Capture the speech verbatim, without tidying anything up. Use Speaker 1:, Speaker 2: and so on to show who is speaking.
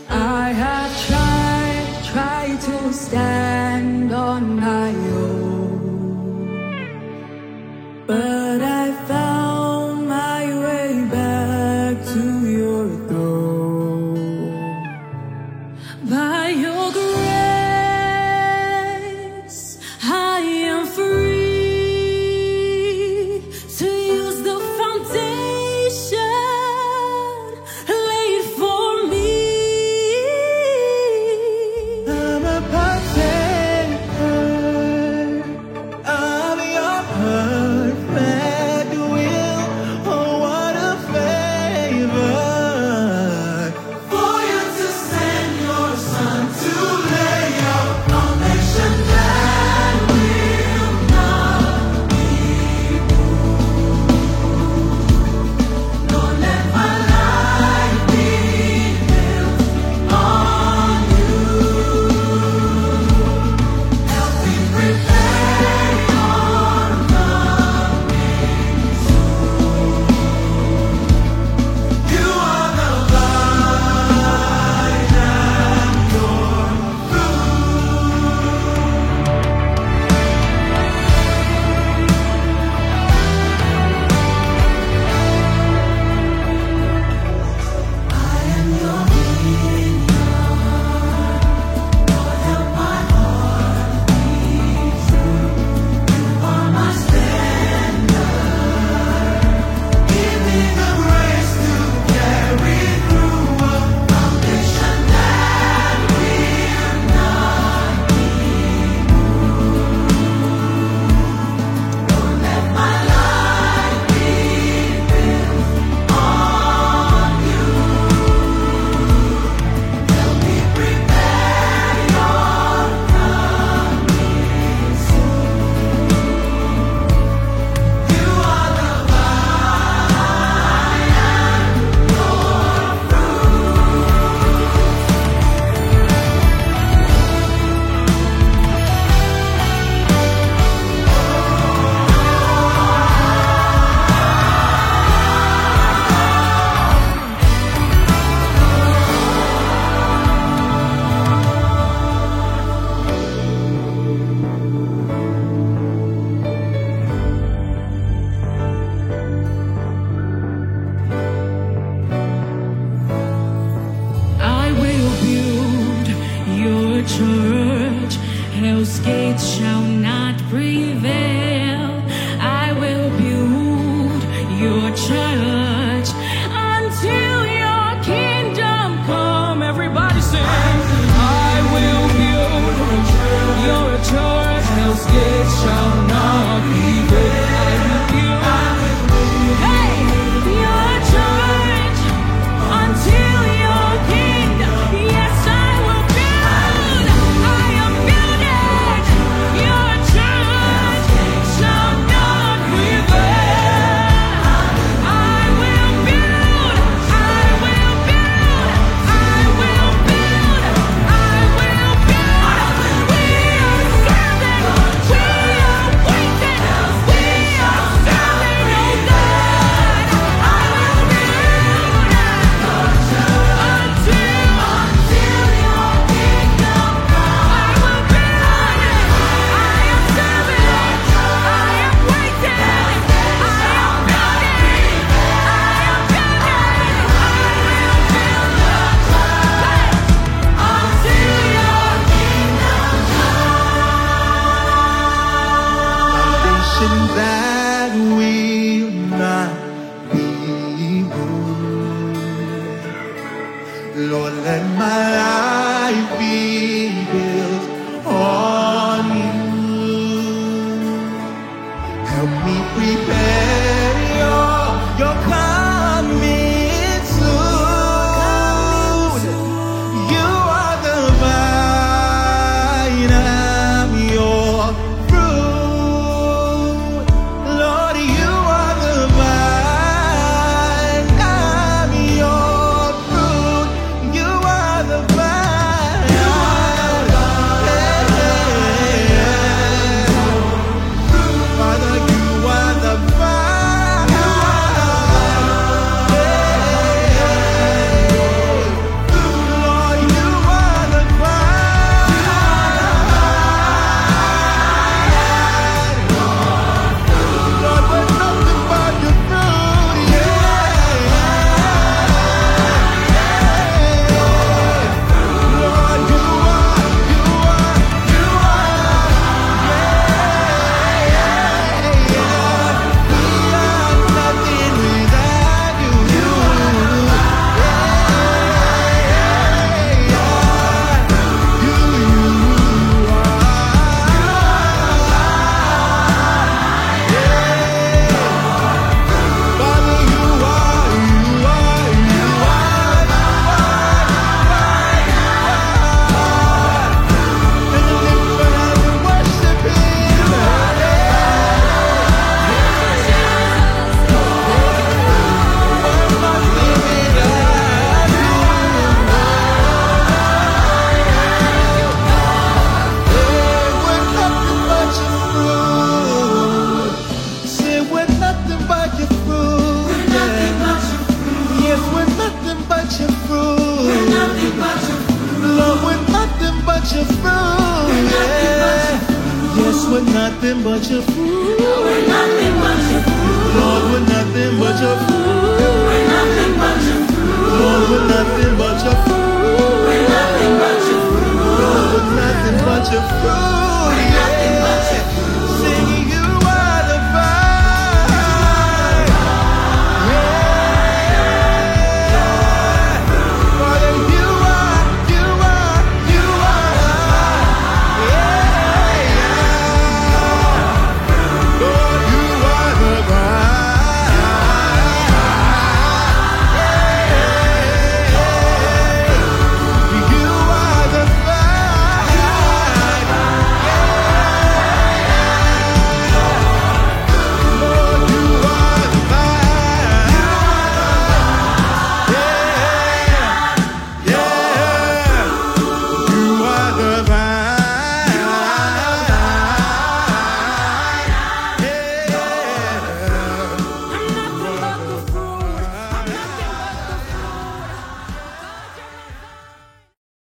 Speaker 1: I have tried, tried to stand on my own, but I found my way back to your throne. By your grace, I am free to use the foundation laid for me.
Speaker 2: I'm a partaker of your perfect will. Oh, what a favor for you to send your son to lay your foundation that will not be moved. Lord, let my life be built on you. Help me prepare your coming soon. You are the vine and your I am your vineyard. Lord, help my heart be true. You are my standard. Give me the grace to carry through a foundation that will not be moved. Lord, let my life be built on you. Help me prepare your coming soon. You are the vine and your
Speaker 1: I will build your church, hell's gates shall not prevail. I will build your church until your kingdom come. Everybody sing. I will build your church, hell's gates shall not prevail. Hey, your church until your kingdom. Yes, I will build. I am building your church shall not prevail. I will build. I will build. I will build. I will build. We are serving. We are waiting. We are serving your God. I will build until until your kingdom come. I will build. I am serving. I am waiting. I am building. I am building. I will build until your kingdom
Speaker 2: foundation that will not be moved. Lord, let my life be built on you. Help me prepare your, your coming soon. You are the vine, I'm your fruit. Lord, you are the vine, I'm your fruit. You are the vine. You are the vine. Father, you are the vine. such a fool.